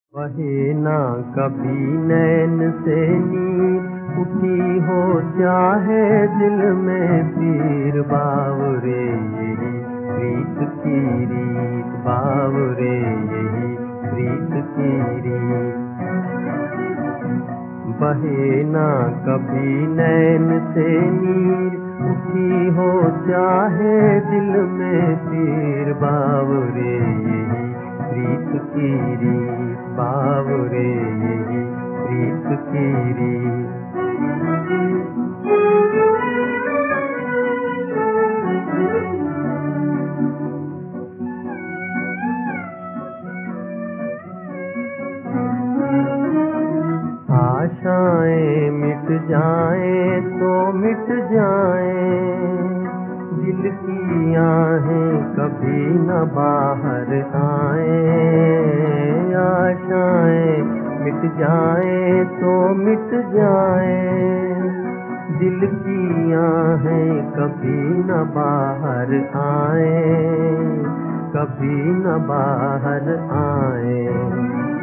बहे ना कभी नैन से नीर उठी हो चाहे दिल में पीर बावरे यही प्रीत की रीत बावरे यही प्रीत की रीत। बहे ना कभी नैन से नीर उठी हो चाहे दिल में पीर बावरे यही प्रीत की रीत बावरे यही प्रीत की रीत। आशाएं मिट जाएं तो मिट जाएं, दिल की आहें कभी न बाहर आएं। आशाएं मिट जाएं तो मिट जाएं, दिल की आहें कभी न बाहर आएं, कभी न बाहर आएं।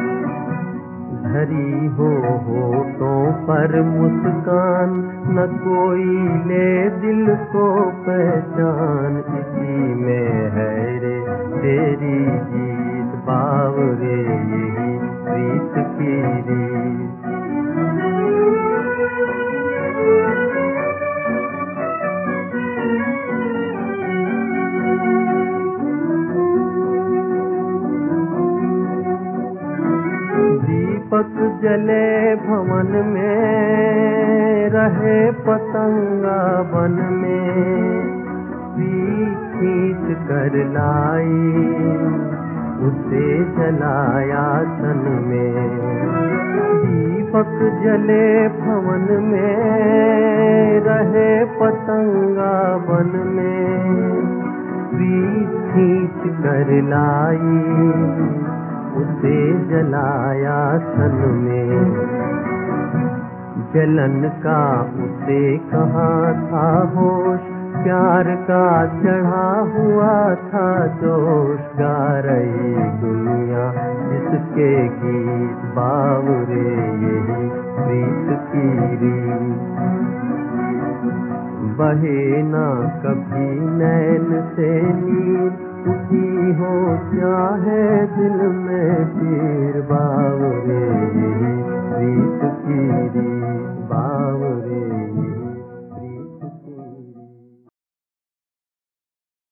धरी हो होठों पर मुस्कान, न कोई ले दिल को पहचान, इसी में है रे तेरी जीत बावरे यही प्रीत की रीत। दीपक जले भवन में, रहे पतंगा वन में, खींच कर लाई उसे जलाया तन में। दीपक जले भवन में, रहे पतंगा वन में, खींच कर लाई उसे जलाया तन में। जलन का उसे कहाँ था होश, प्यार का चढ़ा हुआ था जोश, गा रही दुनिया जिसके गीत बावरे यही प्रीत की रीत। बहे ना कभी नैन से नीर उठी हो चाहे दिल में पीर बावरे यही प्रीत की रीत बावरे।